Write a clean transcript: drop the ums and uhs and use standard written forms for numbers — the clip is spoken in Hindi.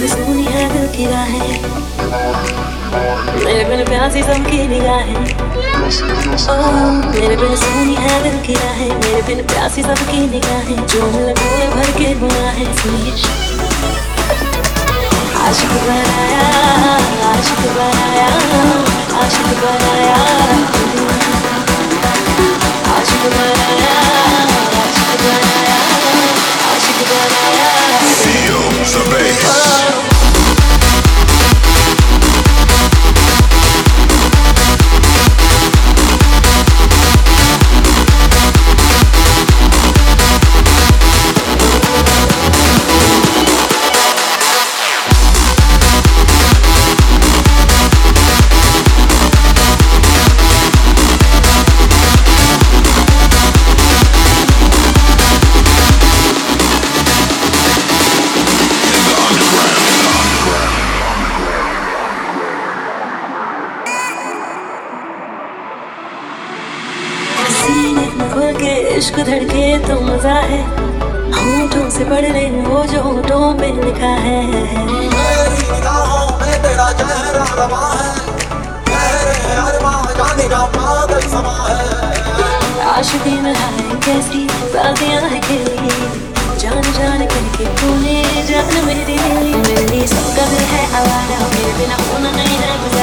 सुनी है दिल की राहें, मेरे बिन प्यासी सबकी निगाहें। मेरे बिन सुनी है दिल की राहें, मेरे बिन प्यासी सबकी निगाहें। जो मिले बोले भर के गुनाहें। सुनिए आशिक बनाया, आशिक बनाया, आशिक बनाया, आशिक बनाया, आशिक बनाया, आशिक बनाया। Feel the bass. इश्क धड़के तो मजा है, होठों से पढ़ ले वो जो होठों पे लिखा है। मेरी निगाहों में तेरा चेहरा रवा है, गहरे अरमां जाने का पागल समा है। आशिकी में है कैसी बातियां है खेली, जान जान करके तूने जान मेरी। मेरे लिए सब कभी है आवारा, मेरे बिना होना नहीं है गुजारा।